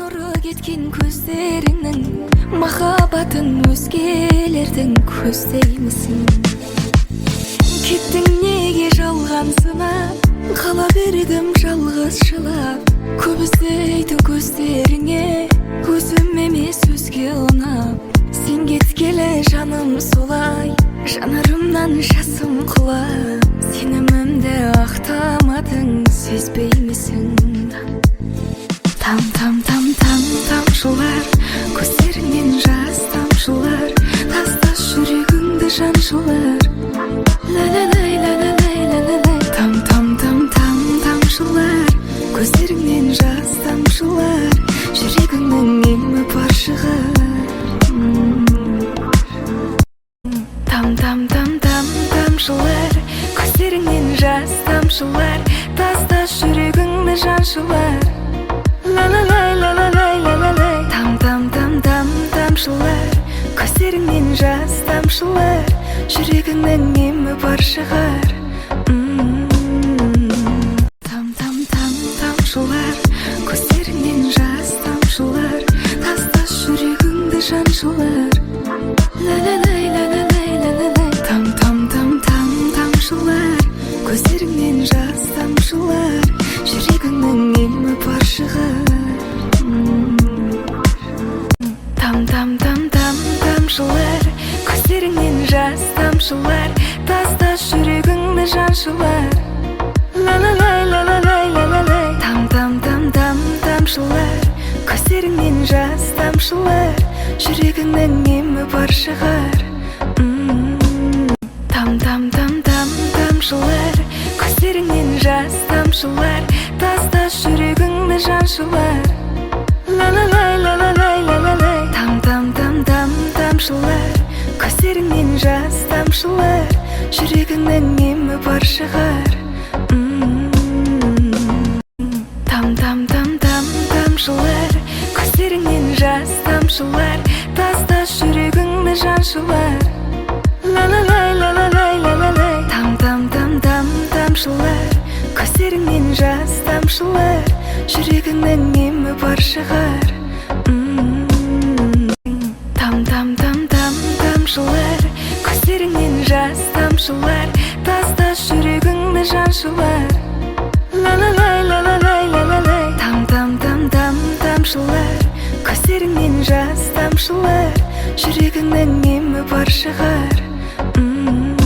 нұры кеткен көздеріңнің махаббатын өзгелердің көздеймісің? Кеттің неге жалғансына, қала бердім жалғыз жылап. Көп іздейді көздеріңе, өзім емес өзге ұнап. Сен кеткелі жаным солай, жанарымнан жасым құлап. Сенімімді ақтамадың, сезбеймісің? Тамшылар, көздеріңнен жас тамшылар, тастас жүрегіңді жаншылар. Ла-ла-лай, ла-ла-лай, ла-ла-лай. Тамшылар, көздеріңнен жас тамшылар, жүрегіңнің емі бар шығар. Тамшылар, көздеріңнен жас тамшылар, тастас жүрегіңді жаншылар. Ла-ла-лай, ла-ла-лай, ла-ла-лай. Тамшылар, көздеріңнен жас тамшылар, жүрегіңнің емі бар шығар. Тамшылар, көздеріңнен жас тамшылар, тастас жүрегіңді жаншылар. Ла-ла-лай, ла-ла-лай, ла-ла-лай. Тамшылар, көздеріңнен жас тамшылар, жүрегіңнің емі бар шығар. Тамшылар, көздеріңнен жас тамшылар, тастас жүрегіңді жаншылар. Ла-ла-лай, ла-ла-лай, ла-ла-лай. Тамшылар, көздеріңнен жас тамшылар, жүрегіңнің емі бар шығар. Тамшылар, көздеріңнен жас тамшылар, тастас жүрегіңді жаншылар. Ла-ла-лай, ла-ла-лай, ла-ла-лай. Тамшылар, көздеріңнен жас тамшылар, жүрегіңнің емі бар шығар. Тамшылар, көздеріңнен жас тамшылар, тастас жүрегіңді жаншылар. Ла-ла-лай, ла-ла-лай, ла-ла-лай. Тамшылар, көздеріңнен жас тамшылар, жүрегіңнің емі бар шығар. Тамшылар, көздеріңнен жас тамшылар, тастас жүрегіңді жаншылар. Ла-ла-лай, ла-ла-лай, ла-ла-лай. Тамшылар, көздеріңнен жас тамшылар, жүрегіңнің емі бар шығар.